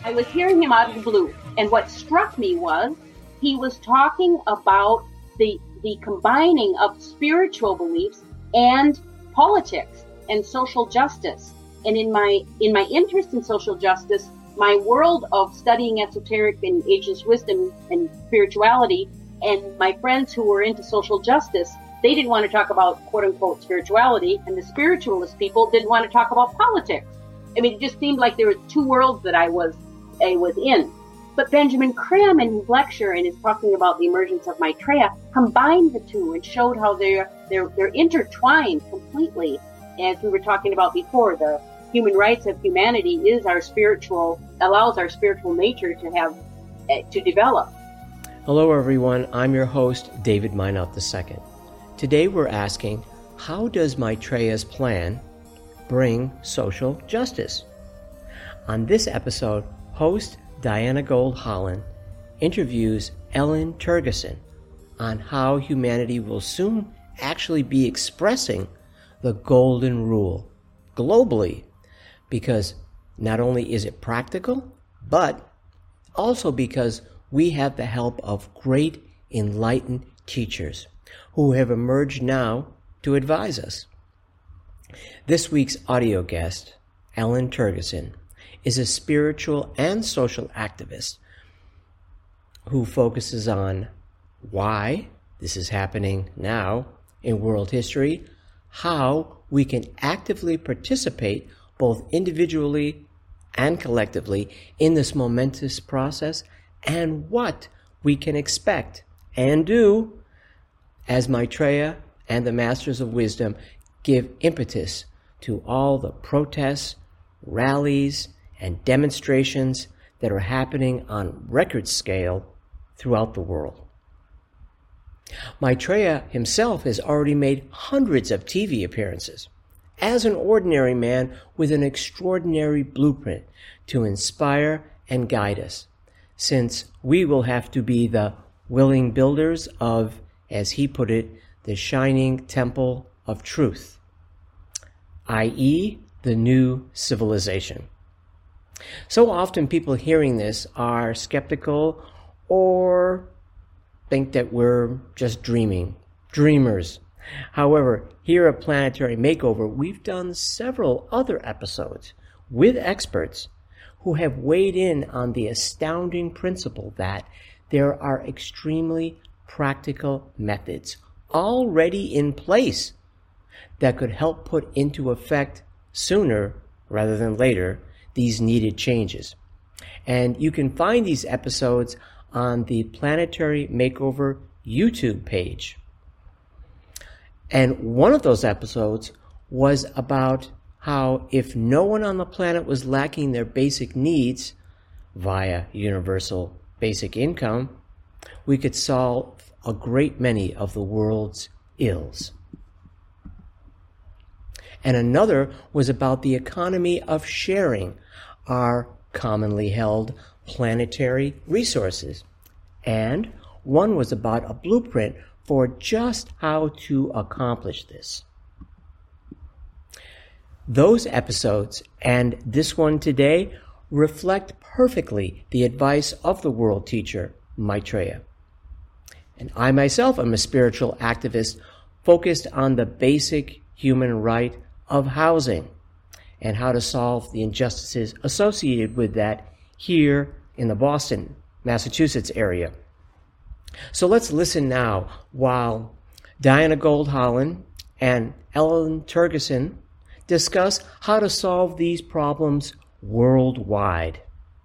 I was hearing him out of the blue, and what struck me was he was talking about the combining of spiritual beliefs and politics and social justice. And in my interest in social justice, my world of studying esoteric and ageless wisdom and spirituality, and my friends who were into social justice, they didn't want to talk about quote unquote spirituality, and the spiritualist people didn't want to talk about politics. I mean, it just seemed like there were two worlds that I was in. But Benjamin Creme in his lecture and his talking about the emergence of Maitreya combined the two and showed how they're intertwined completely. As we were talking about before, the human rights of humanity is allows our spiritual nature to develop. Hello everyone, I'm your host, David Meinert II. Today we're asking, how does Maitreya's plan bring social justice? On this episode, host Diana Gold Holland interviews Ellen Tergeson on how humanity will soon actually be expressing the Golden Rule globally, because not only is it practical, but also because we have the help of great enlightened teachers who have emerged now to advise us. This week's audio guest, Ellen Tergeson, is a spiritual and social activist who focuses on why this is happening now in world history, how we can actively participate both individually and collectively in this momentous process, and what we can expect and do as Maitreya and the Masters of Wisdom give impetus to all the protests, rallies, and demonstrations that are happening on record scale throughout the world. Maitreya himself has already made hundreds of TV appearances as an ordinary man with an extraordinary blueprint to inspire and guide us, since we will have to be the willing builders of, as he put it, the shining temple of truth, i.e., the new civilization. So often people hearing this are skeptical or think that we're just dreamers. However, here at Planetary Makeover, we've done several other episodes with experts who have weighed in on the astounding principle that there are extremely practical methods already in place that could help put into effect sooner rather than later these needed changes. And you can find these episodes on the Planetary Makeover YouTube page. And one of those episodes was about how if no one on the planet was lacking their basic needs via universal basic income, we could solve a great many of the world's ills. And another was about the economy of sharing our commonly held planetary resources. And one was about a blueprint for just how to accomplish this. Those episodes and this one today reflect perfectly the advice of the world teacher, Maitreya. And I myself am a spiritual activist focused on the basic human right of housing and how to solve the injustices associated with that here in the Boston, Massachusetts area. So let's listen now while Diana Gold Holland and Ellen Tergeson discuss how to solve these problems worldwide.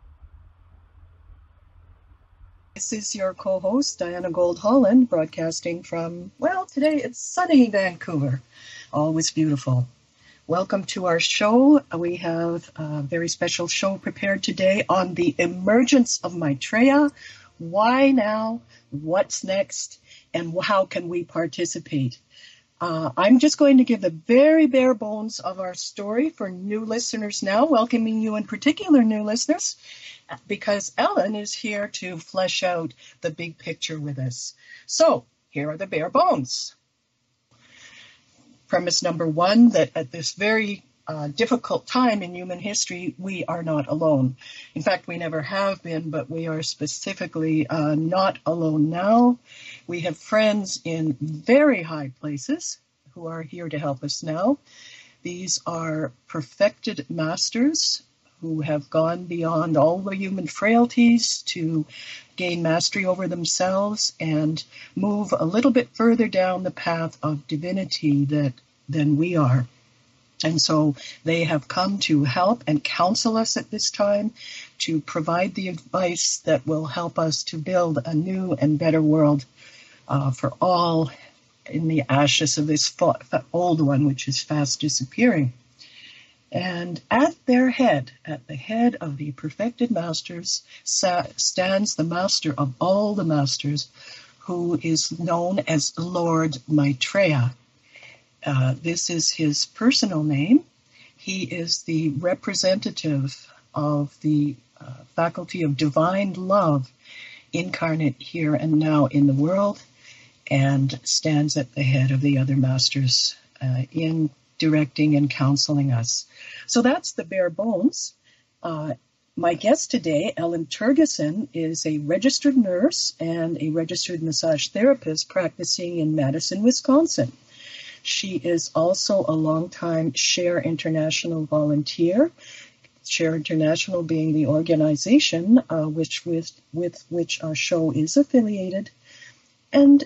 This is your co-host, Diana Gold Holland, broadcasting from, well, today it's sunny Vancouver. Always beautiful. Welcome to our show. We have a very special show prepared today on the emergence of Maitreya. Why now? What's next? And how can we participate? I'm just going to give the very bare bones of our story for new listeners now, welcoming you in particular new listeners, because Ellen is here to flesh out the big picture with us. So here are the bare bones. Premise number one, that at this very difficult time in human history, we are not alone. In fact, we never have been, but we are specifically not alone now. We have friends in very high places who are here to help us now. These are perfected masters who have gone beyond all the human frailties to gain mastery over themselves and move a little bit further down the path of divinity than we are. And so they have come to help and counsel us at this time, to provide the advice that will help us to build a new and better world for all in the ashes of this old one, which is fast disappearing. And at their head, at the head of the perfected masters, stands the master of all the masters, who is known as Lord Maitreya. This is his personal name. He is the representative of the faculty of divine love incarnate here and now in the world, and stands at the head of the other masters in directing and counseling us. So that's the bare bones. My guest today, Ellen Tergesen, is a registered nurse and a registered massage therapist practicing in Madison, Wisconsin. She is also a longtime Share International volunteer, Share International being the organization with which our show is affiliated. And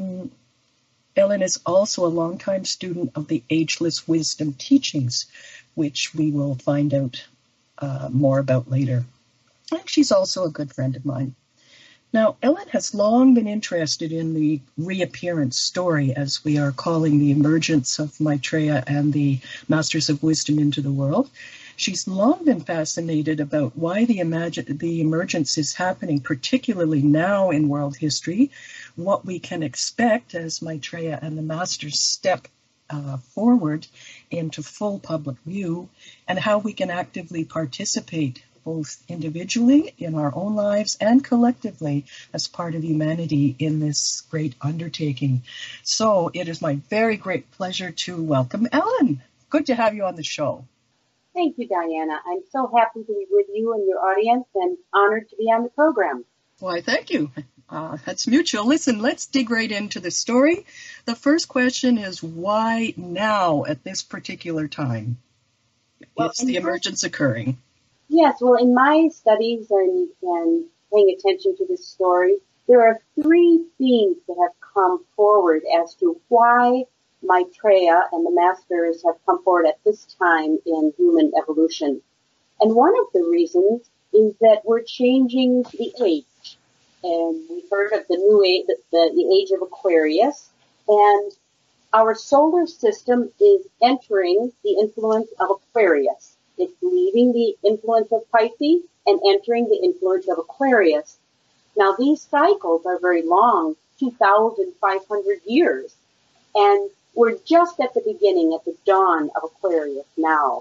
Ellen is also a longtime student of the Ageless Wisdom teachings, which we will find out more about later. And she's also a good friend of mine. Now, Ellen has long been interested in the reappearance story, as we are calling the emergence of Maitreya and the Masters of Wisdom into the world. She's long been fascinated about why the emergence is happening, particularly now in world history, what we can expect as Maitreya and the Masters step forward into full public view, and how we can actively participate both individually in our own lives and collectively as part of humanity in this great undertaking. So it is my very great pleasure to welcome Ellen. Good to have you on the show. Thank you, Diana. I'm so happy to be with you and your audience, and honored to be on the program. Why, thank you. That's mutual. Listen, let's dig right into the story. The first question is, why now at this particular time? Well, is the emergence occurring? Yes, well, in my studies and paying attention to this story, there are three themes that have come forward as to why Maitreya and the Masters have come forward at this time in human evolution. And one of the reasons is that we're changing the age. And we've heard of the new age, the age of Aquarius, and our solar system is entering the influence of Aquarius. It's leaving the influence of Pisces and entering the influence of Aquarius. Now, these cycles are very long, 2,500 years, and we're just at the beginning, at the dawn of Aquarius now.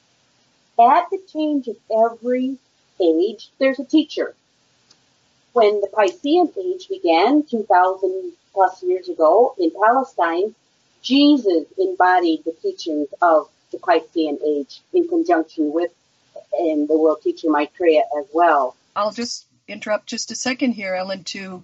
At the change of every age, there's a teacher. When the Piscean age began 2,000 plus years ago in Palestine, Jesus embodied the teachings of the Piscean age in conjunction with the world teacher Maitreya as well. I'll just interrupt just a second here, Ellen, to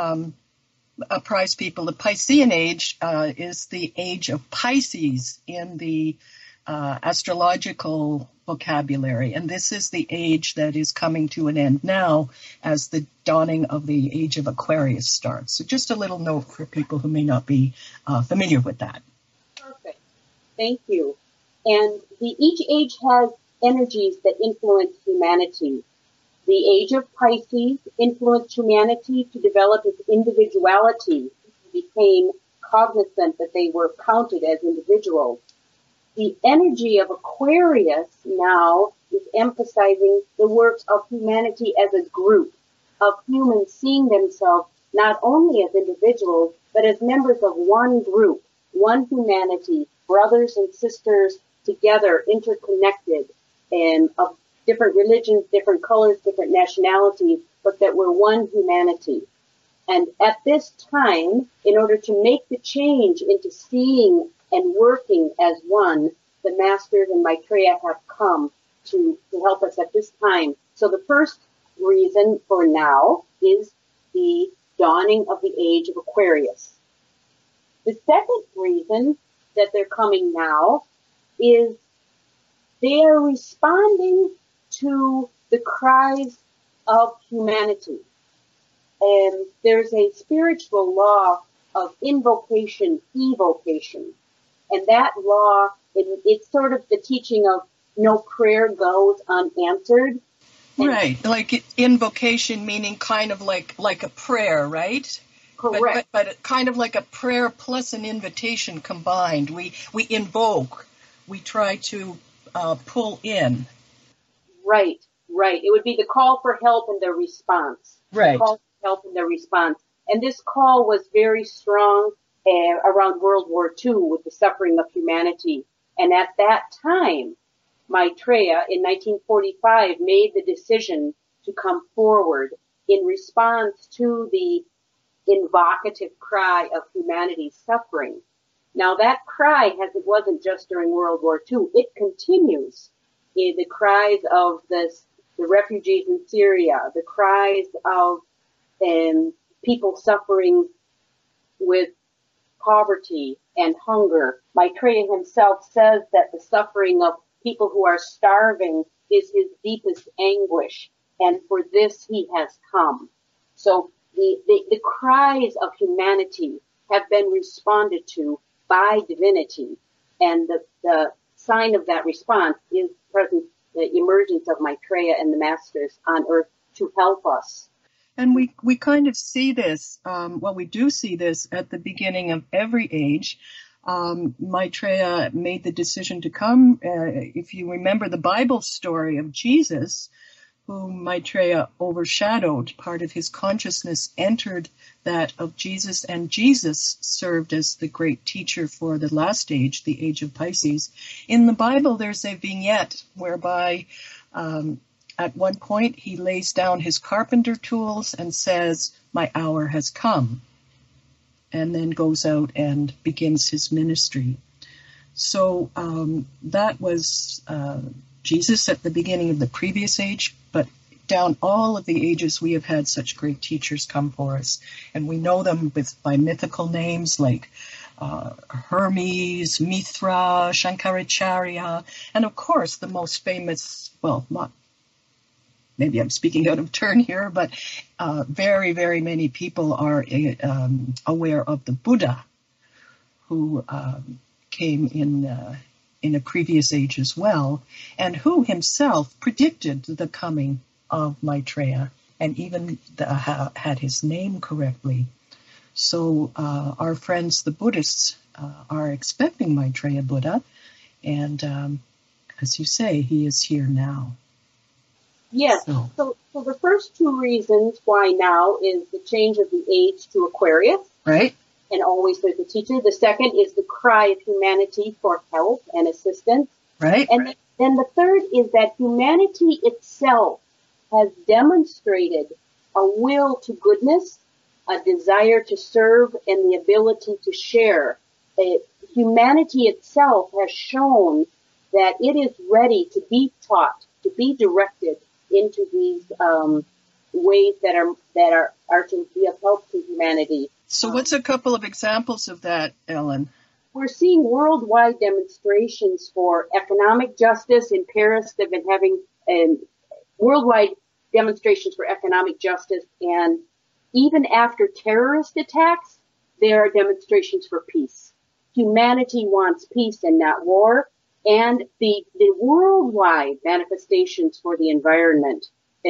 apprise people. The Piscean age is the age of Pisces in the astrological vocabulary, and this is the age that is coming to an end now as the dawning of the age of Aquarius starts. So just a little note for people who may not be familiar with that. Perfect. Thank you. And each age has energies that influence humanity. The age of Pisces influenced humanity to develop its individuality. It became cognizant that they were counted as individuals. The energy of Aquarius now is emphasizing the work of humanity as a group, of humans seeing themselves not only as individuals, but as members of one group, one humanity, brothers and sisters together, interconnected, and of different religions, different colors, different nationalities, but that we're one humanity. And at this time, in order to make the change into seeing and working as one, the masters and Maitreya have come to help us at this time. So the first reason for now is the dawning of the age of Aquarius. The second reason that they're coming now is they are responding to the cries of humanity. And there's a spiritual law of invocation, evocation. And that law, it's sort of the teaching of no prayer goes unanswered. Right, like invocation meaning kind of like a prayer, right? Correct. But kind of like a prayer plus an invitation combined. We invoke, we try to pull in. Right. It would be the call for help and the response. Right. The call for help and the response. And this call was very strong around World War II with the suffering of humanity. And at that time, Maitreya in 1945 made the decision to come forward in response to the invocative cry of humanity's suffering. Now that cry it wasn't just during World War II, it continues. The cries of the refugees in Syria, the cries of people suffering with poverty and hunger. Maitreya himself says that the suffering of people who are starving is his deepest anguish, and for this he has come. So the cries of humanity have been responded to by divinity, and the sign of that response is the emergence of Maitreya and the masters on earth to help us. And we kind of see this, we do see this at the beginning of every age. Maitreya made the decision to come. If you remember the Bible story of Jesus, whom Maitreya overshadowed, part of his consciousness entered that of Jesus, and Jesus served as the great teacher for the last age, the age of Pisces. In the Bible, there's a vignette whereby at one point he lays down his carpenter tools and says, "My hour has come," and then goes out and begins his ministry. So that was Jesus at the beginning of the previous age, but down all of the ages we have had such great teachers come for us, and we know them by mythical names like Hermes, Mithra, Shankaracharya, and of course the most famous, maybe I'm speaking out of turn here, but very, very many people are aware of the Buddha, who came in a previous age as well, and who himself predicted the coming of Maitreya, and even had his name correctly. So our friends, the Buddhists, are expecting Maitreya Buddha, and as you say, he is here now. Yes, so the first two reasons why now is the change of the age to Aquarius. Right. And always there's a teacher. The second is the cry of humanity for help and assistance. Right. And then the third is that humanity itself has demonstrated a will to goodness, a desire to serve, and the ability to share. Humanity itself has shown that it is ready to be taught, to be directed into these ways that are to be of help to humanity. So what's a couple of examples of that, Ellen? We're seeing worldwide demonstrations for economic justice. In Paris, they've been having worldwide demonstrations for economic justice. And even after terrorist attacks, there are demonstrations for peace. Humanity wants peace and not war. And the worldwide manifestations for the environment,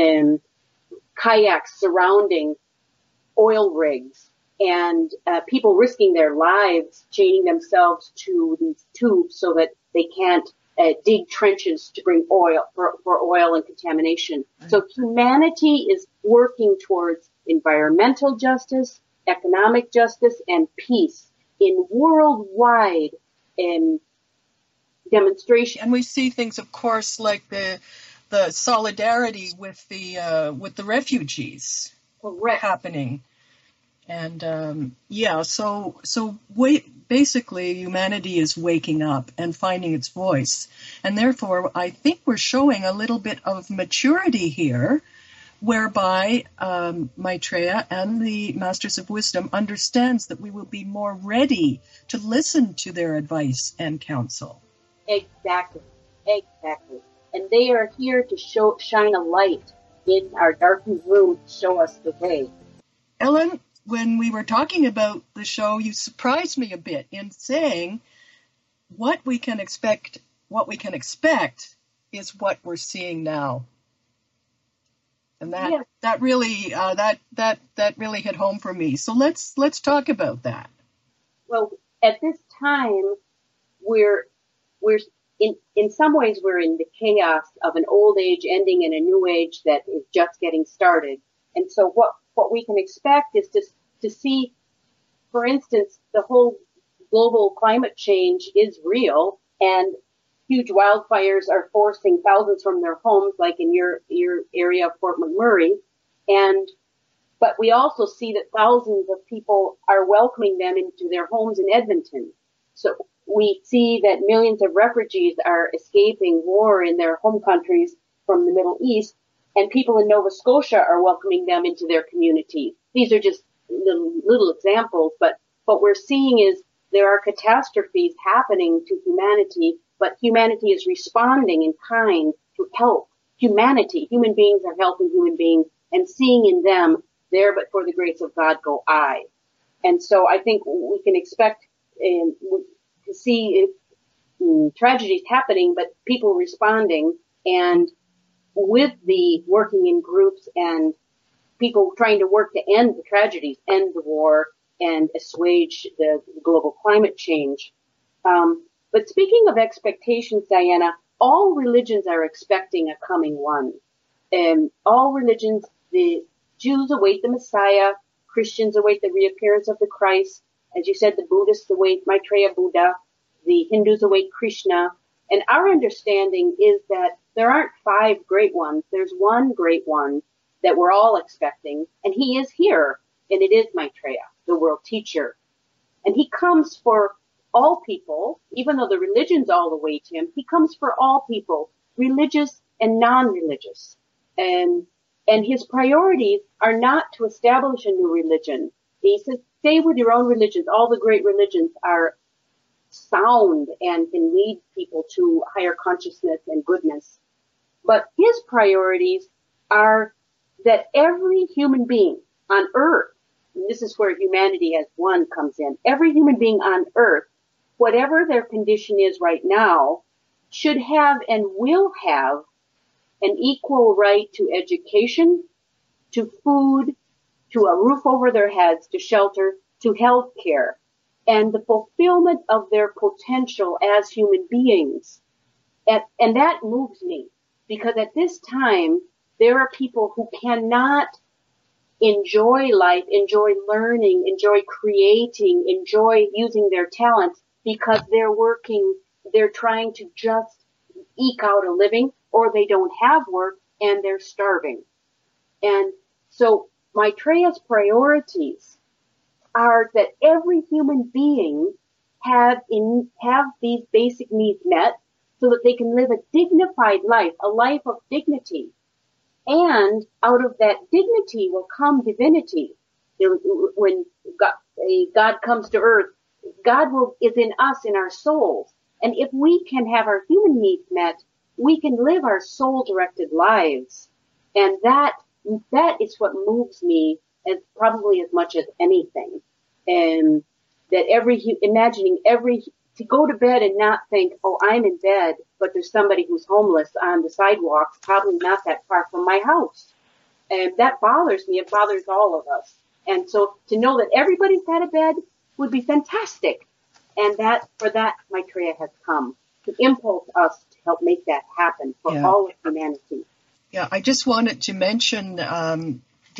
kayaks surrounding oil rigs, and people risking their lives, chaining themselves to these tubes so that they can't dig trenches to bring oil for oil and contamination. So humanity is working towards environmental justice, economic justice, and peace in worldwide demonstration. And we see things, of course, like the solidarity with the refugees. Correct. Happening. And basically humanity is waking up and finding its voice. And therefore, I think we're showing a little bit of maturity here, whereby Maitreya and the Masters of Wisdom understands that we will be more ready to listen to their advice and counsel. Exactly. And they are here to shine a light in our darkened room to show us the way. Ellen, when we were talking about the show, you surprised me a bit in saying what we can expect is what we're seeing now. And that really hit home for me. So let's talk about that. Well, at this time, we're in some ways we're in the chaos of an old age ending in a new age that is just getting started. And so what we can expect is to see, for instance, the whole global climate change is real, and huge wildfires are forcing thousands from their homes, like in your area of Fort McMurray. But we also see that thousands of people are welcoming them into their homes in Edmonton. So we see that millions of refugees are escaping war in their home countries from the Middle East, and people in Nova Scotia are welcoming them into their community. These are just little examples, but what we're seeing is there are catastrophes happening to humanity, but humanity is responding in kind to help humanity. Human beings are helping human beings and seeing in them, there but for the grace of God go I. And so I think we can expect to see tragedies happening, but people responding, and with the working in groups and people trying to work to end the tragedies, end the war, and assuage the global climate change. But speaking of expectations, Diana, all religions are expecting a coming one. All religions, the Jews await the Messiah, Christians await the reappearance of the Christ. As you said, the Buddhists await Maitreya Buddha, the Hindus await Krishna. And our understanding is that there aren't 5 great ones. There's one great one that we're all expecting, and he is here, and it is Maitreya, the world teacher. And he comes for all people, even though the religions all await him, he comes for all people, religious and non-religious. And his priorities are not to establish a new religion. He says, stay with your own religions. All the great religions are sound and can lead people to higher consciousness and goodness. But his priorities are that every human being on earth, and this is where humanity as one comes in, every human being on earth, whatever their condition is right now, should have and will have an equal right to education, to food, to a roof over their heads, to shelter, to health care, and the fulfillment of their potential as human beings. And that moves me, because at this time, there are people who cannot enjoy life, enjoy learning, enjoy creating, enjoy using their talents, because they're trying to just eke out a living, or they don't have work and they're starving. And so Maitreya's priorities are that every human being have these basic needs met so that they can live a dignified life, a life of dignity. And out of that dignity will come divinity. When God comes to earth, God is in us, in our souls. And if we can have our human needs met, we can live our soul-directed lives. And that is what moves me probably as much as anything. And that to go to bed and not think, oh, I'm in bed, but there's somebody who's homeless on the sidewalks, probably not that far from my house. And that bothers me. It bothers all of us. And so to know that everybody's got a bed would be fantastic. And for that, Maitreya has come to impulse us to help make that happen for all of humanity. Yeah, I just wanted to mention a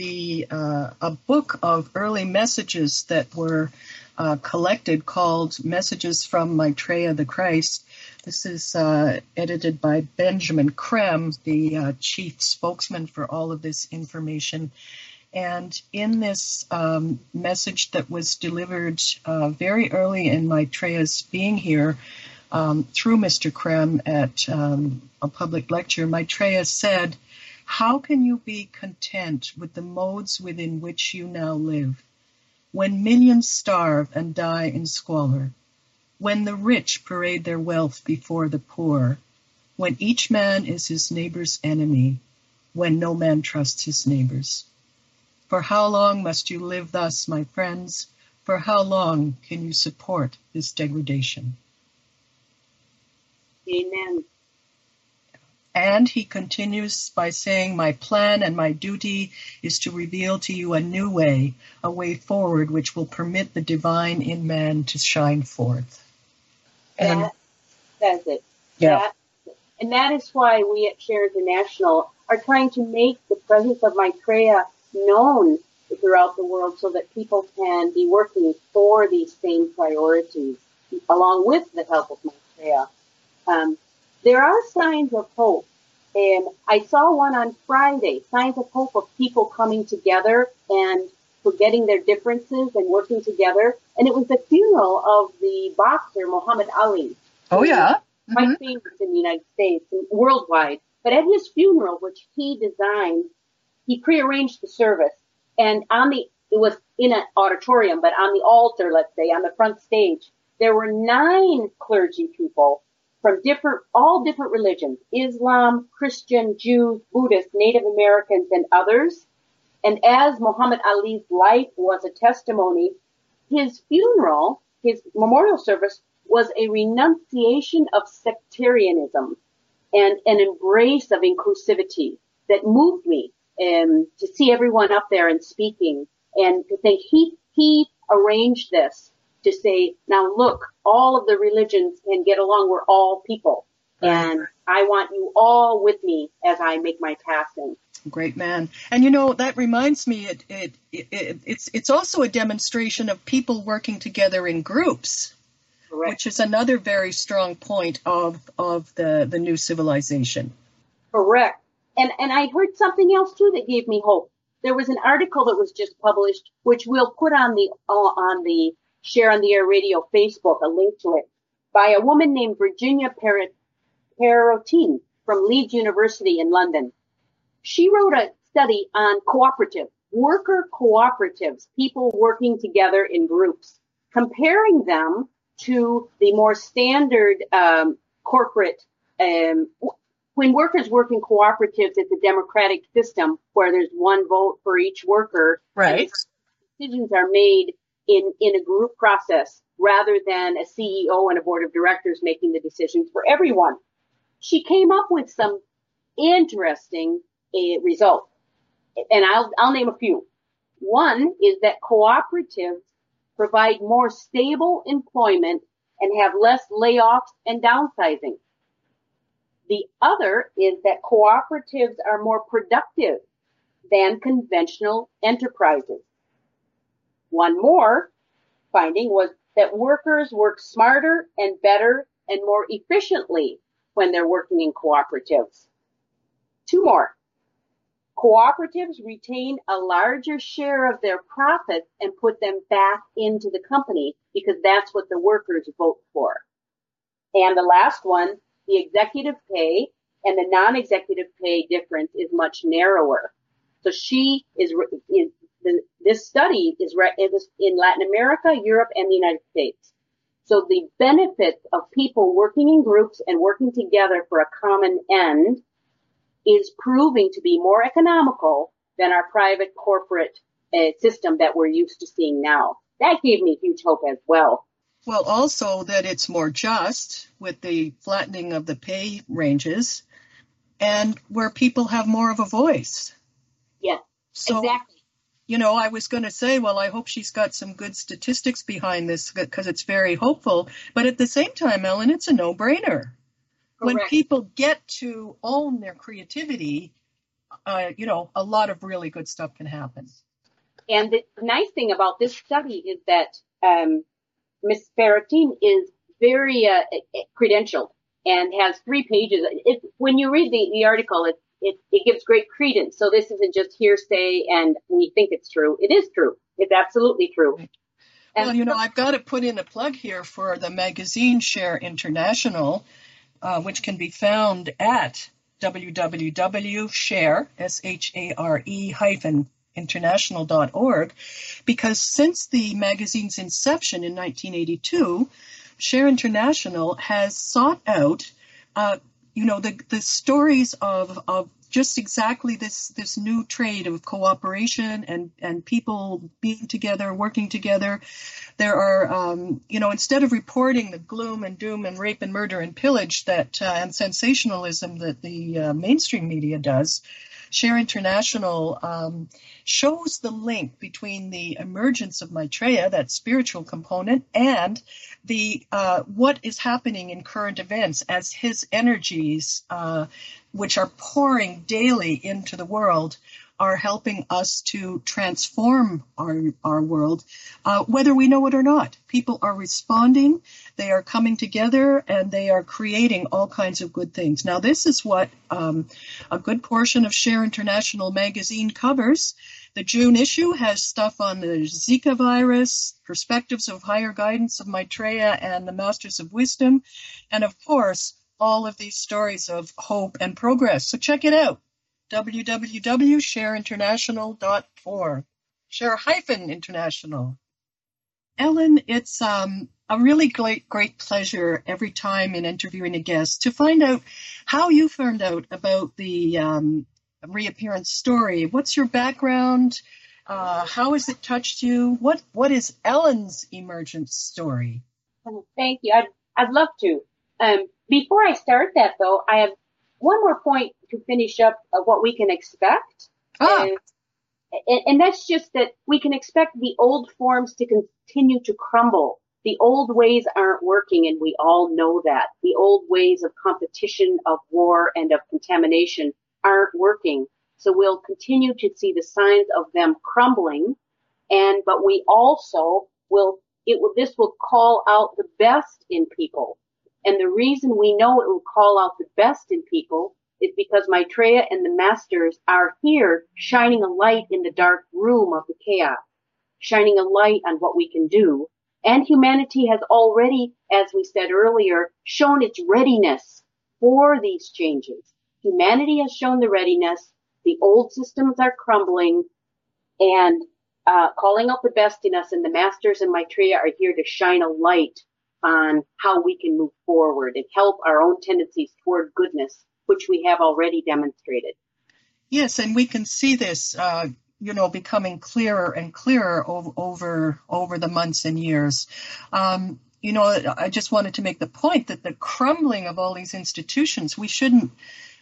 book of early messages that were collected called Messages from Maitreya the Christ. This is edited by Benjamin Krem, the chief spokesman for all of this information. And in this message that was delivered very early in Maitreya's being here through Mr. Krem at a public lecture, Maitreya said, "How can you be content with the modes within which you now live, when millions starve and die in squalor, when the rich parade their wealth before the poor, when each man is his neighbor's enemy, when no man trusts his neighbors? For how long must you live thus, my friends? For how long can you support this degradation?" Amen. And he continues by saying, "My plan and my duty is to reveal to you a new way, a way forward which will permit the divine in man to shine forth." And That says it. yeah, And that is why we at Share International are trying to make the presence of Maitreya known throughout the world so that people can be working for these same priorities along with the help of Maitreya. There are signs of hope. And I saw one on Friday, signs of hope of people coming together and forgetting their differences and working together. And it was the funeral of the boxer Muhammad Ali. oh yeah, Quite famous in the United States and worldwide. But at his funeral, which he designed, he prearranged the service. And it was in an auditorium, but on the altar, let's say, on the front stage, there were 9 clergy people from all different religions: Islam, Christian, Jews, Buddhists, Native Americans, and others. And as Muhammad Ali's life was a testimony, his funeral, his memorial service, was a renunciation of sectarianism and an embrace of inclusivity that moved me to see everyone up there and speaking, and to think he arranged this to say, now look, all of the religions can get along. We're all people. And I want you all with me as I make my passing. Great man. And that reminds me, it's also a demonstration of people working together in groups. Correct. Which is another very strong point of the new civilization. Correct. And I heard something else too that gave me hope. There was an article that was just published, which we'll put on the Share on the Air Radio Facebook, a link to it, by a woman named Virginia Perotin from Leeds University in London. She wrote a study on worker cooperatives, people working together in groups, comparing them to the more standard corporate. When workers work in cooperatives, it's a democratic system where there's one vote for each worker. Right. Decisions are made in a group process rather than a CEO and a board of directors making the decisions for everyone. She came up with some interesting results, and I'll name a few. One is that cooperatives provide more stable employment and have less layoffs and downsizing. The other is that cooperatives are more productive than conventional enterprises. One more finding was that workers work smarter and better and more efficiently when they're working in cooperatives. 2 more. Cooperatives retain a larger share of their profits and put them back into the company because that's what the workers vote for. And the last one, the executive pay and the non-executive pay difference is much narrower. So this study is in Latin America, Europe, and the United States. So the benefits of people working in groups and working together for a common end is proving to be more economical than our private corporate system that we're used to seeing now. That gave me huge hope as well. Well, also that it's more just with the flattening of the pay ranges and where people have more of a voice. Yes, so, exactly. I was going to say, well, I hope she's got some good statistics behind this because it's very hopeful. But at the same time, Ellen, it's a no-brainer. Correct. When people get to own their creativity, a lot of really good stuff can happen. And the nice thing about this study is that Ms. Perotin is very credentialed and has 3 pages. When you read the article, it gives great credence. So this isn't just hearsay and we think it's true. It is true. It's absolutely true. Right. And Well, I've got to put in a plug here for the magazine Share International, which can be found at www.share, SHARE-international.org, because since the magazine's inception in 1982, Share International has sought out, the stories of just exactly this new trade of cooperation and people being together, working together. There are, instead of reporting the gloom and doom and rape and murder and pillage and sensationalism that the mainstream media does, Share International shows the link between the emergence of Maitreya, that spiritual component, and the what is happening in current events as his energies, which are pouring daily into the world, are helping us to transform our world, whether we know it or not. People are responding, they are coming together, and they are creating all kinds of good things. Now, this is what a good portion of Share International magazine covers. The June issue has stuff on the Zika virus, perspectives of higher guidance of Maitreya and the Masters of Wisdom, and of course, all of these stories of hope and progress. So check it out. www.shareinternational.org. Share-international. Ellen, it's a really great pleasure every time in interviewing a guest to find out how you found out about the reappearance story. What's your background? How has it touched you? What is Ellen's emergence story? Thank you. I'd love to. Before I start that, though, I have one more point to finish up of what we can expect. And that's just that we can expect the old forms to continue to crumble. The old ways aren't working, and we all know that. The old ways of competition, of war, and of contamination aren't working. So we'll continue to see the signs of them crumbling. But we also this will call out the best in people. And the reason we know it will call out the best in people is because Maitreya and the Masters are here shining a light in the dark room of the chaos, shining a light on what we can do. And humanity has already, as we said earlier, shown its readiness for these changes. Humanity has shown the readiness. The old systems are crumbling and calling out the best in us, and the Masters and Maitreya are here to shine a light on how we can move forward and help our own tendencies toward goodness, which we have already demonstrated. Yes, and we can see this, becoming clearer and clearer over the months and years. I just wanted to make the point that the crumbling of all these institutions, we shouldn't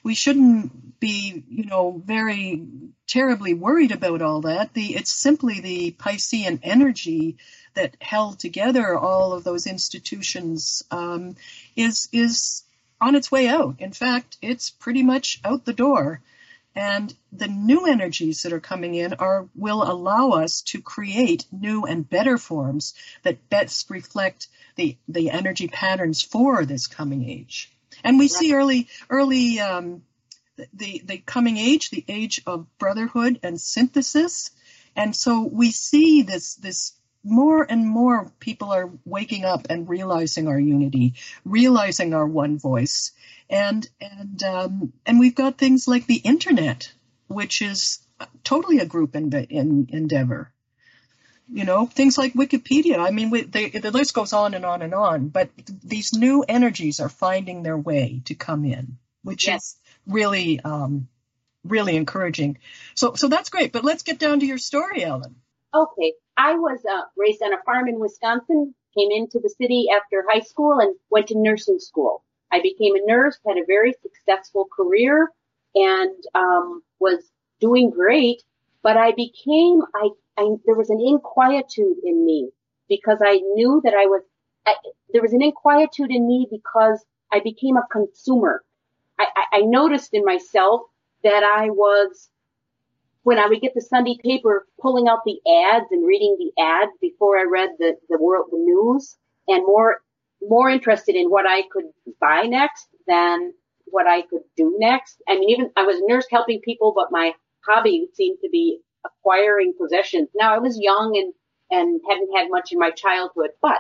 be, very terribly worried about all that. It's simply the Piscean energy that held together all of those institutions is on its way out. In fact, it's pretty much out the door. And the new energies that are coming in will allow us to create new and better forms that best reflect the energy patterns for this coming age. And we see early the coming age, the age of brotherhood and synthesis. And so we see this more and more people are waking up and realizing our unity, realizing our one voice. And we've got things like the internet, which is totally a group endeavor. Things like Wikipedia. I mean, the list goes on and on and on. But these new energies are finding their way to come in, which is really, really encouraging. So that's great. But let's get down to your story, Ellen. Okay. I was raised on a farm in Wisconsin, came into the city after high school, and went to nursing school. I became a nurse, had a very successful career, and was doing great. But there was an inquietude in me because I knew that there was an inquietude in me because I became a consumer. I noticed in myself that I was, when I would get the Sunday paper, pulling out the ads and reading the ads before I read the news, and more interested in what I could buy next than what I could do next. I mean, even I was a nurse helping people, but my hobby seemed to be acquiring possessions. Now I was young and hadn't had much in my childhood, but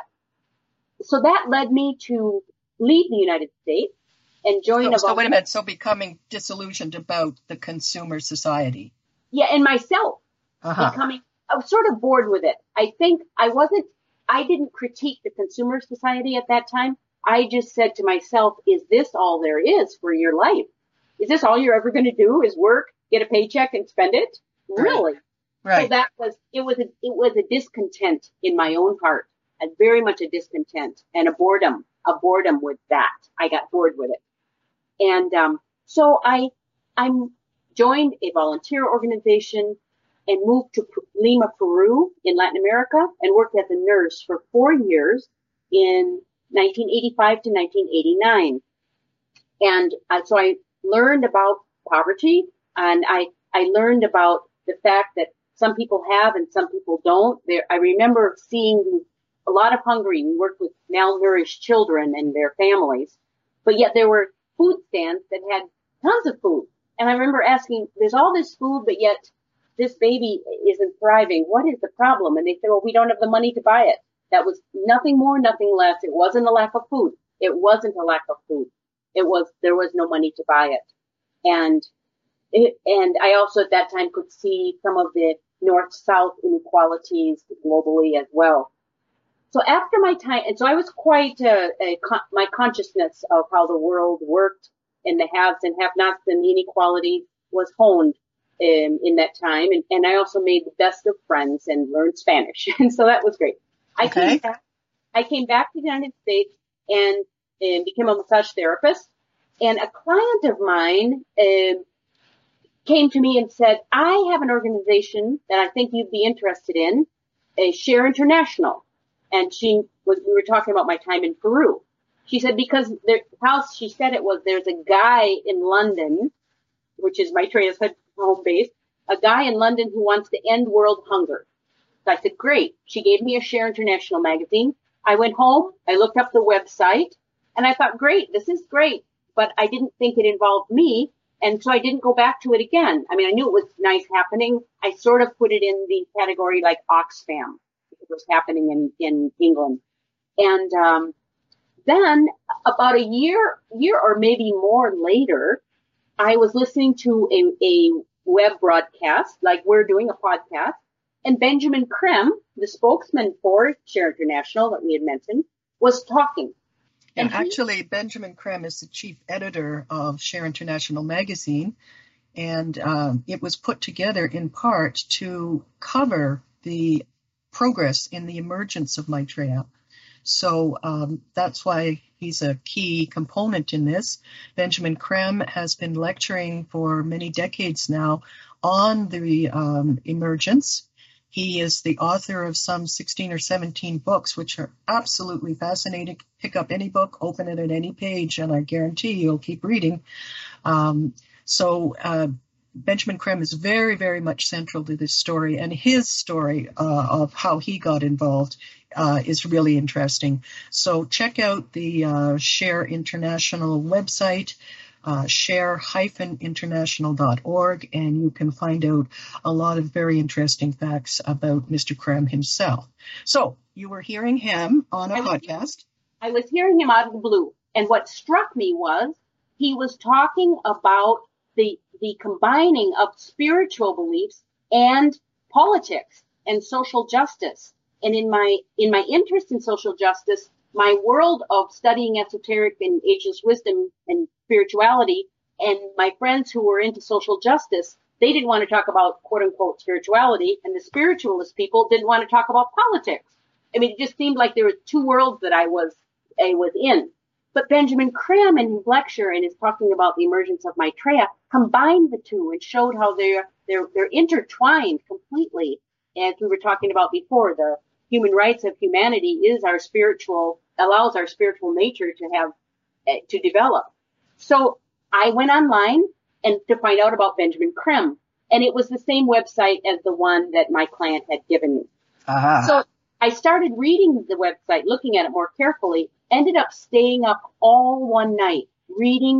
so that led me to leave the United States and join So wait a minute. So becoming disillusioned about the consumer society. Yeah, and myself becoming, I was sort of bored with it. I think I didn't critique the consumer society at that time. I just said to myself, is this all there is for your life? Is this all you're ever going to do is work, get a paycheck and spend it? Really? Right. So it was a discontent in my own heart, very much a discontent and a boredom with that. I got bored with it. And, so I joined a volunteer organization and moved to Lima, Peru in Latin America and worked as a nurse for 4 years in 1985 to 1989. And so I learned about poverty, and I learned about the fact that some people have and some people don't. I remember seeing a lot of hungry. We worked with malnourished children and their families, but yet there were food stands that had tons of food. And I remember asking, there's all this food, but yet this baby isn't thriving. What is the problem? And they said, well, we don't have the money to buy it. That was nothing more, nothing less. It wasn't a lack of food. It wasn't a lack of food. There was no money to buy it. And I also at that time could see some of the north-south inequalities globally as well. So after my time, and so I was quite, my consciousness of how the world worked and the haves and have-nots and the inequality was honed in that time. And I also made the best of friends and learned Spanish. And so that was great. I came back to the United States and became a massage therapist. And a client of mine came to me and said, I have an organization that I think you'd be interested in, Share International. And we were talking about my time in Peru. She said, because how she said it was, there's a guy in London, which is Maitreya's home base, a guy in London who wants to end world hunger. So I said, great. She gave me a Share International magazine. I went home, I looked up the website, and I thought, great, this is great. But I didn't think it involved me, and so I didn't go back to it again. I mean, I knew it was nice happening. I sort of put it in the category like Oxfam. It was happening in England. And then about a year or maybe more later, I was listening to a web broadcast, like we're doing a podcast, and Benjamin Creme, the spokesman for Share International that we had mentioned, was talking. And actually, Benjamin Creme is the chief editor of Share International magazine, and it was put together in part to cover the progress in the emergence of Maitreya. So that's why he's a key component in this. Benjamin Creme has been lecturing for many decades now on the emergence. He is the author of some 16 or 17 books, which are absolutely fascinating. Pick up any book, open it at any page, and I guarantee you'll keep reading. Benjamin Creme is very, very much central to this story, and his story of how he got involved is really interesting. So check out the Share International website, share-international.org, and you can find out a lot of very interesting facts about Mr. Creme himself. So you were hearing him on a podcast. I was hearing him out of the blue, and what struck me was he was talking about the combining of spiritual beliefs and politics and social justice. And in my interest in social justice, my world of studying esoteric and ageless wisdom and spirituality, and my friends who were into social justice, they didn't want to talk about quote unquote spirituality, and the spiritualist people didn't want to talk about politics. I mean, it just seemed like there were two worlds that I was in. But Benjamin Creme in his lecture and his talking about the emergence of Maitreya combined the two and showed how they're intertwined completely. As we were talking about before, the human rights of humanity allows our spiritual nature to develop. So I went online and to find out about Benjamin Creme, and it was the same website as the one that my client had given me. So I started reading the website, looking at it more carefully, ended up staying up all one night, reading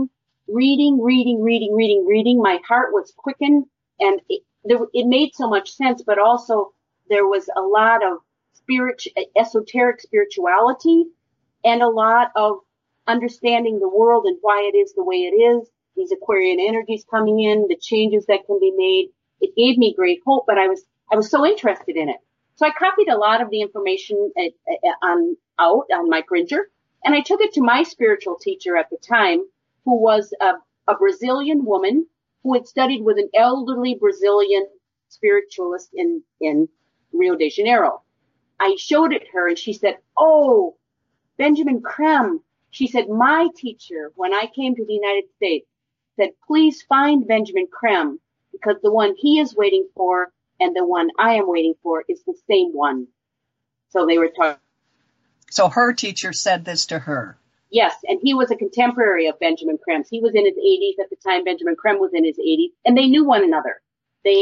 reading, my heart was quickened, and it made so much sense, but also there was a lot of esoteric spirituality and a lot of understanding the world and why it is the way it is, these Aquarian energies coming in, the changes that can be made. It gave me great hope, but I was so interested in it. So I copied a lot of the information on my printer, and I took it to my spiritual teacher at the time, who was a Brazilian woman who had studied with an elderly Brazilian spiritualist in Rio de Janeiro. I showed it her, and she said, "Oh, Benjamin Creme." She said, "My teacher, when I came to the United States, said, please find Benjamin Creme, because the one he is waiting for and the one I am waiting for is the same one." So they were talking. So her teacher said this to her. Yes, and he was a contemporary of Benjamin Creme's. He was in his 80s at the time. Benjamin Creme was in his 80s, and they knew one another. He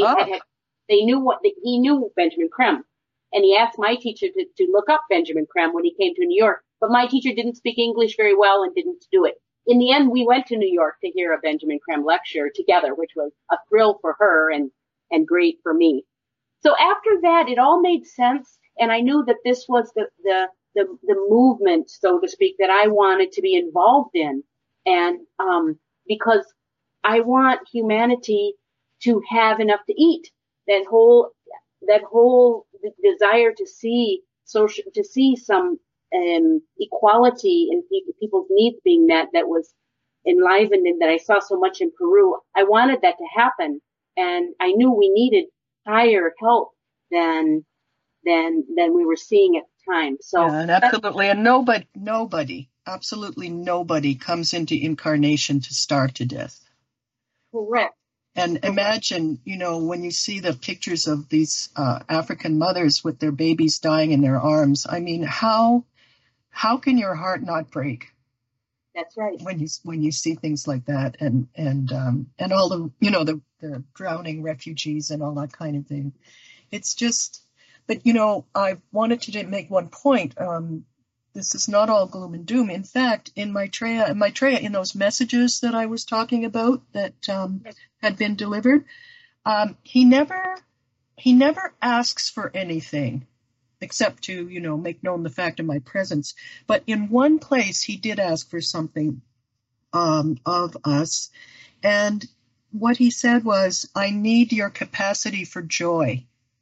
knew Benjamin Creme, and he asked my teacher to look up Benjamin Creme when he came to New York. But my teacher didn't speak English very well and didn't do it. In the end, we went to New York to hear a Benjamin Creme lecture together, which was a thrill for her and great for me. So after that, it all made sense, and I knew that this was the movement, so to speak, that I wanted to be involved in. And because I want humanity to have enough to eat. That whole desire to see some equality in people's needs being met, that was enlivened and that I saw so much in Peru. I wanted that to happen, and I knew we needed higher help than we were seeing at the time. So yeah, and absolutely, and absolutely nobody comes into incarnation to starve to death. Correct. And imagine, when you see the pictures of these African mothers with their babies dying in their arms, I mean, how can your heart not break? That's right. When you see things like that, and all the the drowning refugees and all that kind of thing, it's just. But I wanted to make one point. This is not all gloom and doom. In fact, in Maitreya, in those messages that I was talking about that had been delivered, he never asks for anything except to, make known the fact of my presence. But in one place, he did ask for something of us. And what he said was, "I need your capacity for joy."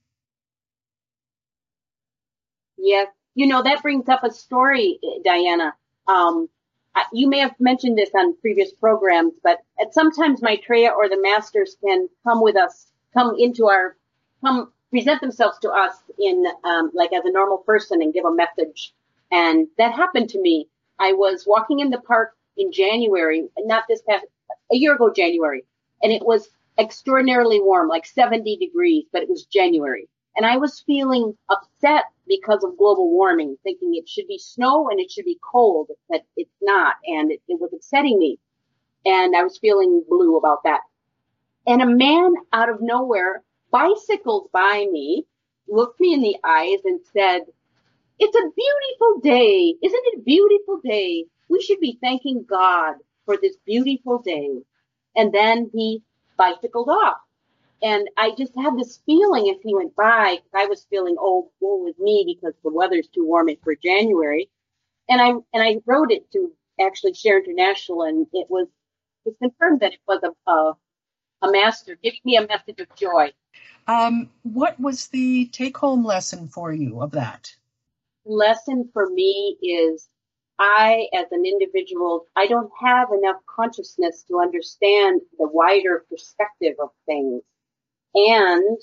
Yes. That brings up a story, Diana. You may have mentioned this on previous programs, but sometimes Maitreya or the masters can come present themselves to us in, like as a normal person and give a message. And that happened to me. I was walking in the park in January, a year ago January, and it was extraordinarily warm, like 70 degrees, but it was January. And I was feeling upset because of global warming, thinking it should be snow and it should be cold, but it's not. And it was upsetting me. And I was feeling blue about that. And a man out of nowhere bicycled by me, looked me in the eyes and said, "It's a beautiful day. Isn't it a beautiful day? We should be thanking God for this beautiful day." And then he bicycled off. And I just had this feeling as he went by, I was feeling, woe is me, because the weather's too warm for January. And I wrote it to actually Share International, and it was confirmed that it was a master giving me a message of joy. What was the take-home lesson for you of that? Lesson for me is I, as an individual, I don't have enough consciousness to understand the wider perspective of things. And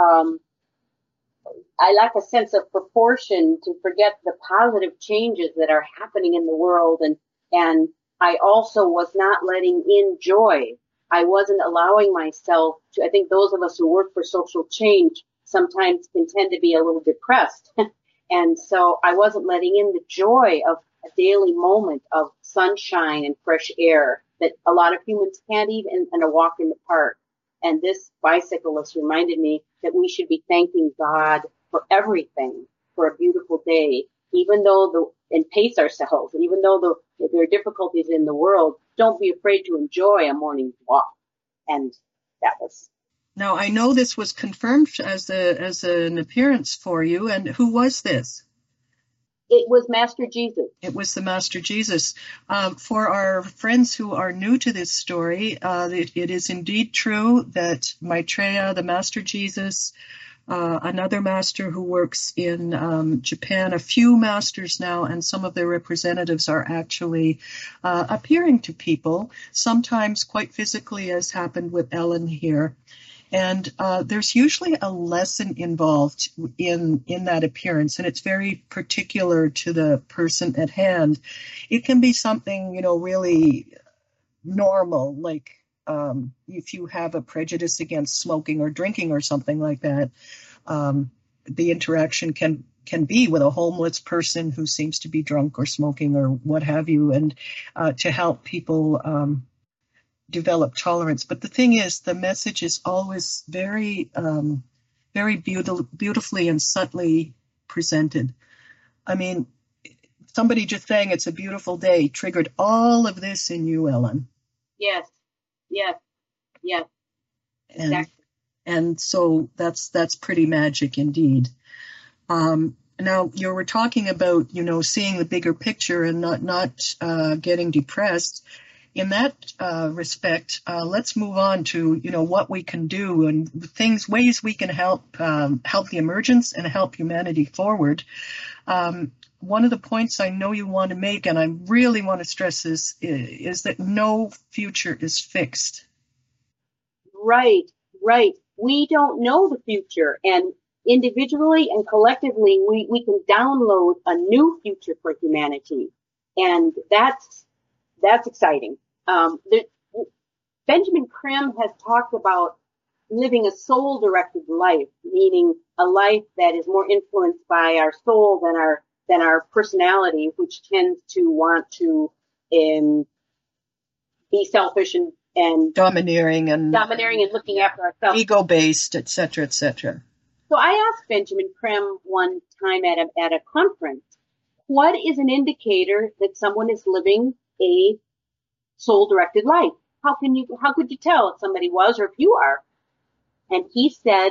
I lack a sense of proportion to forget the positive changes that are happening in the world. And I also was not letting in joy. I wasn't allowing myself to, I think those of us who work for social change sometimes can tend to be a little depressed. And so I wasn't letting in the joy of a daily moment of sunshine and fresh air that a lot of humans can't even, and a walk in the park. And this bicyclist reminded me that we should be thanking God for everything, for a beautiful day, even though and pace ourselves. And even though there are difficulties in the world, don't be afraid to enjoy a morning walk. And that was. Now, I know this was confirmed as an appearance for you. And who was this? It was Master Jesus. It was the Master Jesus. For our friends who are new to this story, it is indeed true that Maitreya, the Master Jesus, another master who works in Japan, a few masters now, and some of their representatives are actually appearing to people, sometimes quite physically, as happened with Ellen here. And there's usually a lesson involved in that appearance, and it's very particular to the person at hand. It can be something, really normal, like if you have a prejudice against smoking or drinking or something like that. The interaction can be with a homeless person who seems to be drunk or smoking or what have you, and to help people develop tolerance. But the thing is, the message is always very, very beautifully and subtly presented. I mean, somebody just saying it's a beautiful day triggered all of this in you, Ellen. Yes. Exactly. And so that's pretty magic indeed. Now, you were talking about, seeing the bigger picture and not getting depressed. In that respect, let's move on to, what we can do and ways we can help the emergence and help humanity forward. One of the points I know you want to make, and I really want to stress this, is that no future is fixed. Right. We don't know the future, and individually and collectively, we can download a new future for humanity, and that's exciting. Benjamin Creme has talked about living a soul-directed life, meaning a life that is more influenced by our soul than our personality, which tends to want to be selfish and domineering and looking after ourselves, ego-based, etc., etc. So I asked Benjamin Creme one time at a conference, what is an indicator that someone is living a soul-directed life? How could you tell if somebody was or if you are? And he said,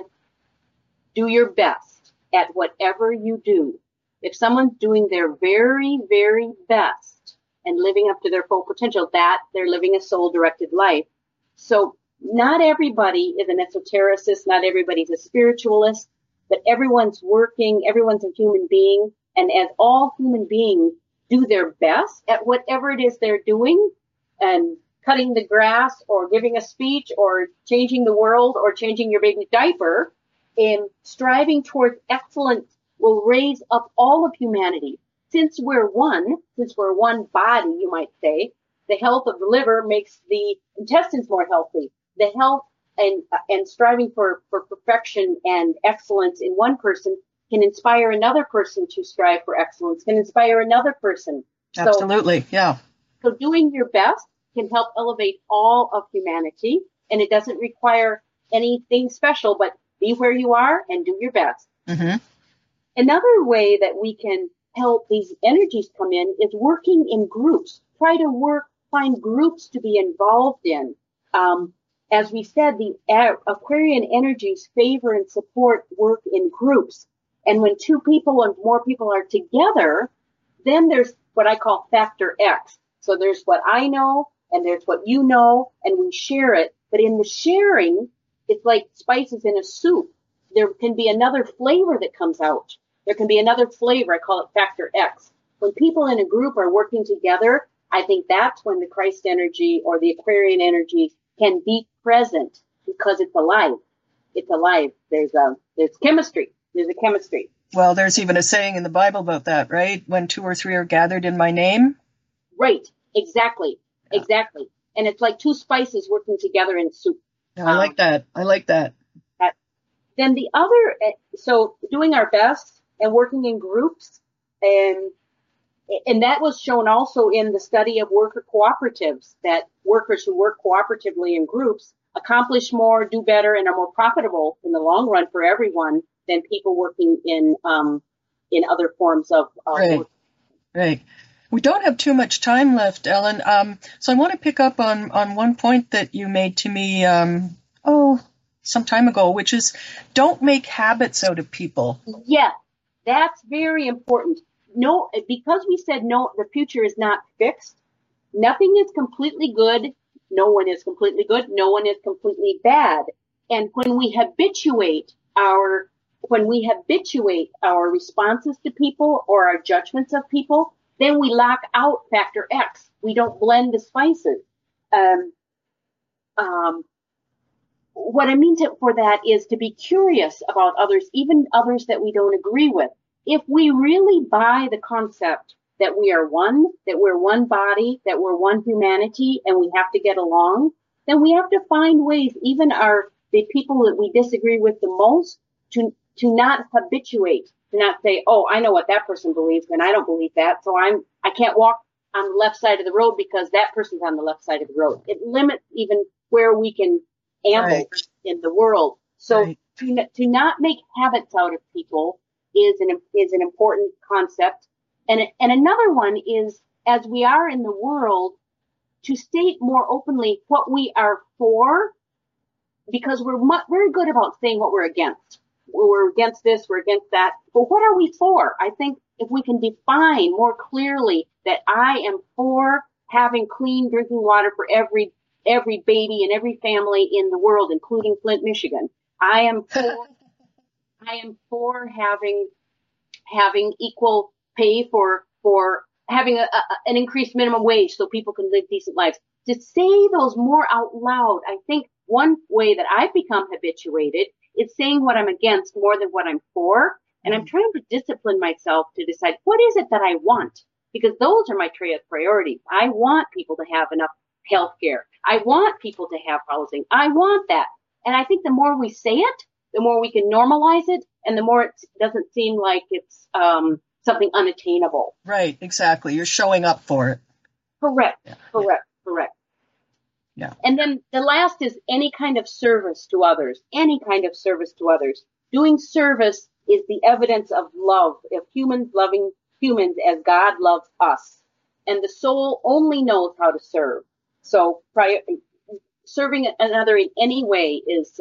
do your best at whatever you do. If someone's doing their very, very best and living up to their full potential, that they're living a soul-directed life. So not everybody is an esotericist, not everybody's a spiritualist, but everyone's working, everyone's a human being, and as all human beings do their best at whatever it is they're doing, and cutting the grass or giving a speech or changing the world or changing your baby diaper, and striving towards excellence will raise up all of humanity. Since we're one body, you might say, the health of the liver makes the intestines more healthy. The health and striving for perfection and excellence in one person can inspire another person to strive for excellence, can inspire another person. Absolutely, yeah. So doing your best can help elevate all of humanity, and it doesn't require anything special, but be where you are and do your best. Mm-hmm. Another way that we can help these energies come in is working in groups. Try to find groups to be involved in. As we said, the Aquarian energies favor and support work in groups. And when two people and more people are together, then there's what I call factor X. So there's what I know, and there's what you know, and we share it. But in the sharing, it's like spices in a soup. There can be another flavor that comes out. There can be another flavor. I call it factor X. When people in a group are working together, I think that's when the Christ energy or the Aquarian energy can be present, because it's alive. It's alive. There's chemistry. There's a chemistry. Well, there's even a saying in the Bible about that, right? When 2 or 3 are gathered in my name. Right. Exactly. Yeah. Exactly. And it's like two spices working together in soup. Yeah, I like that. Then the other, so doing our best and working in groups, and that was shown also in the study of worker cooperatives, that workers who work cooperatively in groups accomplish more, do better, and are more profitable in the long run for everyone than people working in other forms of right. work. Right. We don't have too much time left, Ellen. So I want to pick up on one point that you made to me, some time ago, which is don't make habits out of people. Yes, that's very important. No, because we said no, the future is not fixed. Nothing is completely good. No one is completely good. No one is completely bad. And when we habituate our responses to people or our judgments of people, then we lock out factor X. We don't blend the spices. What I mean for that is to be curious about others, even others that we don't agree with. If we really buy the concept that we are one, that we're one body, that we're one humanity, and we have to get along, then we have to find ways, even the people that we disagree with the most, to not habituate, to not say, oh, I know what that person believes, and I don't believe that, so I can't walk on the left side of the road because that person's on the left side of the road. It limits even where we can amble in the world. So to not make habits out of people is an important concept. And another one is, as we are in the world, to state more openly what we are for, because we're very good about saying what we're against. We're against this, we're against that. But what are we for? I think if we can define more clearly that I am for having clean drinking water for every baby and every family in the world, including Flint, Michigan. I am for having equal pay for having an increased minimum wage so people can live decent lives. To say those more out loud, I think one way that I've become habituated is saying what I'm against more than what I'm for. And I'm trying to discipline myself to decide what is it that I want, because those are my priorities. I want people to have enough health care. I want people to have housing. I want that. And I think the more we say it, the more we can normalize it, and the more it doesn't seem like it's something unattainable. Right, exactly. You're showing up for it. Correct. Yeah. And then the last is any kind of service to others. Doing service is the evidence of love, of humans loving humans as God loves us. And the soul only knows how to serve. So serving another in any way is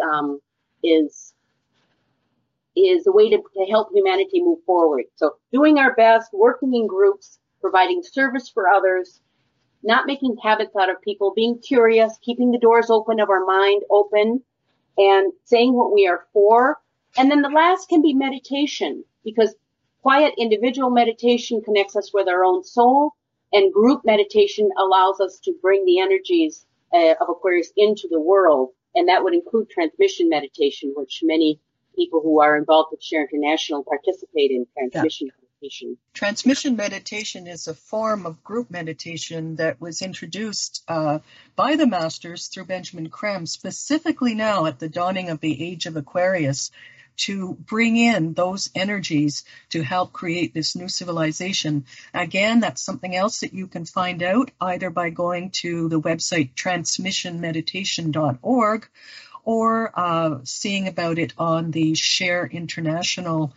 a way to help humanity move forward. So doing our best, working in groups, providing service for others, not making habits out of people, being curious, keeping the doors open of our mind open, and saying what we are for. And then the last can be meditation, because quiet individual meditation connects us with our own soul, and group meditation allows us to bring the energies of Aquarius into the world. And that would include transmission meditation, which many people who are involved with Share International participate in transmission meditation. Transmission meditation is a form of group meditation that was introduced by the masters through Benjamin Creme, specifically now at the dawning of the age of Aquarius, to bring in those energies to help create this new civilization. Again, that's something else that you can find out either by going to the website transmissionmeditation.org or seeing about it on the Share International,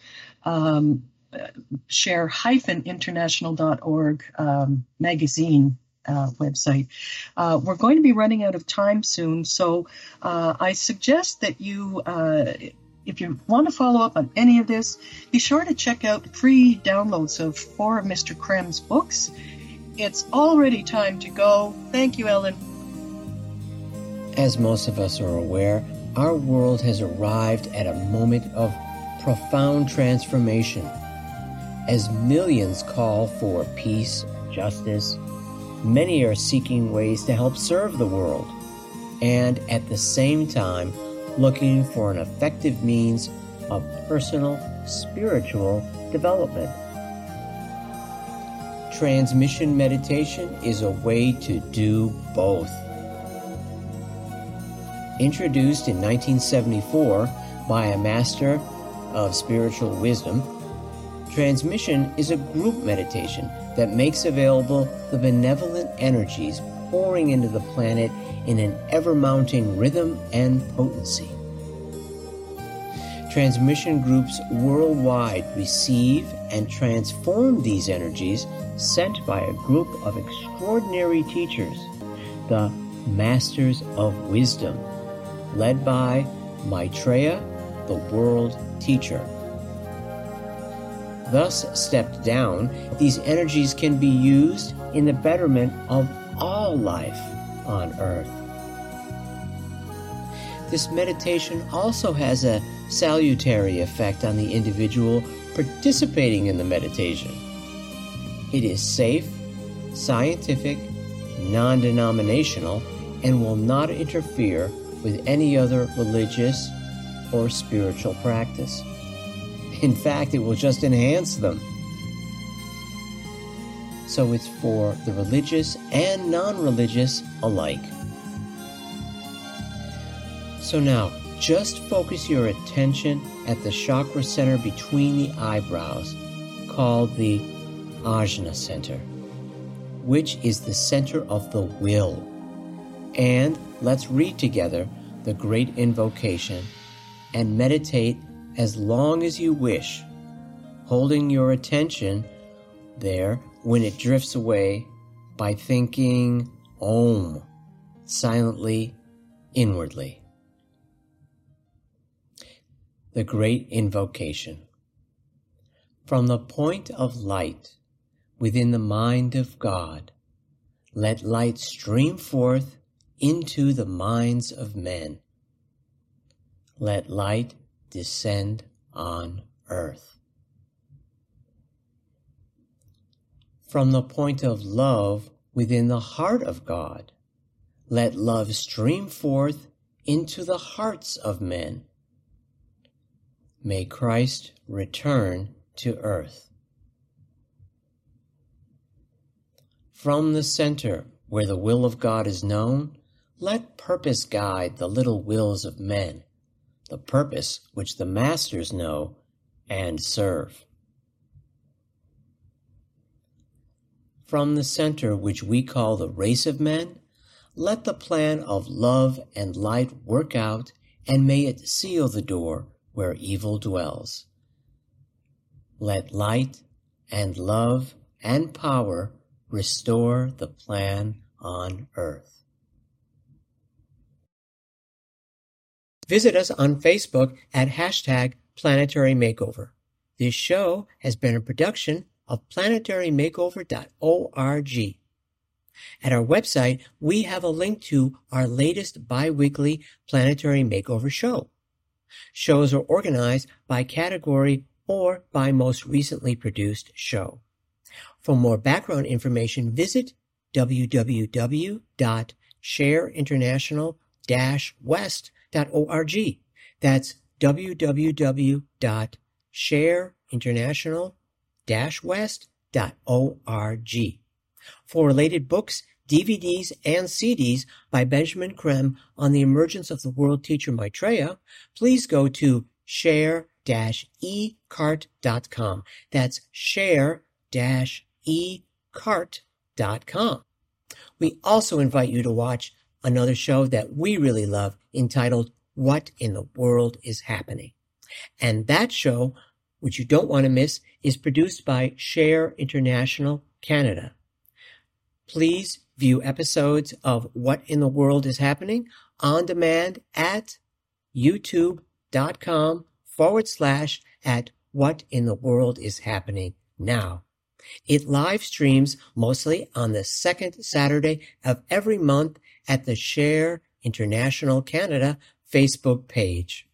share-international.org magazine website. We're going to be running out of time soon, so I suggest that you, if you want to follow up on any of this, be sure to check out free downloads of 4 of Mr. Creme's books. It's already time to go. Thank you, Ellen. As most of us are aware, our world has arrived at a moment of profound transformation. As millions call for peace, justice, many are seeking ways to help serve the world, and at the same time, looking for an effective means of personal, spiritual development. Transmission meditation is a way to do both. Introduced in 1974 by a master of spiritual wisdom, transmission is a group meditation that makes available the benevolent energies pouring into the planet in an ever-mounting rhythm and potency. Transmission groups worldwide receive and transform these energies sent by a group of extraordinary teachers, the Masters of Wisdom, led by Maitreya, the World Teacher. Thus stepped down, these energies can be used in the betterment of all life on Earth. This meditation also has a salutary effect on the individual participating in the meditation. It is safe, scientific, non-denominational, and will not interfere with any other religious or spiritual practice. In fact, it will just enhance them. So it's for the religious and non-religious alike. So now, just focus your attention at the chakra center between the eyebrows, called the Ajna Center, which is the center of the will. And let's read together the great invocation and meditate as long as you wish, holding your attention there when it drifts away by thinking Om silently, inwardly. The great invocation. From the point of light within the mind of God, let light stream forth into the minds of men. Let light descend on earth. From the point of love within the heart of God, let love stream forth into the hearts of men. May Christ return to earth. From the center where the will of God is known, let purpose guide the little wills of men, the purpose which the masters know and serve. From the center which we call the race of men, let the plan of love and light work out, and may it seal the door where evil dwells. Let light and love and power restore the plan on earth. Visit us on Facebook at #Planetary Makeover. This show has been a production of planetarymakeover.org. At our website, we have a link to our latest bi-weekly Planetary Makeover show. Shows are organized by category or by most recently produced show. For more background information, visit www.shareinternational-west.org. That's www.shareinternational-west.org. For related books, DVDs, and CDs by Benjamin Creme on the emergence of the world teacher Maitreya, please go to share-ecart.com. That's share-ecart.com. We also invite you to watch another show that we really love entitled What in the World is Happening? And that show, which you don't want to miss, is produced by Share International Canada. Please view episodes of What in the World is Happening on demand at youtube.com/What in the World is Happening Now. It live streams mostly on the second Saturday of every month at the Share International Canada Facebook page.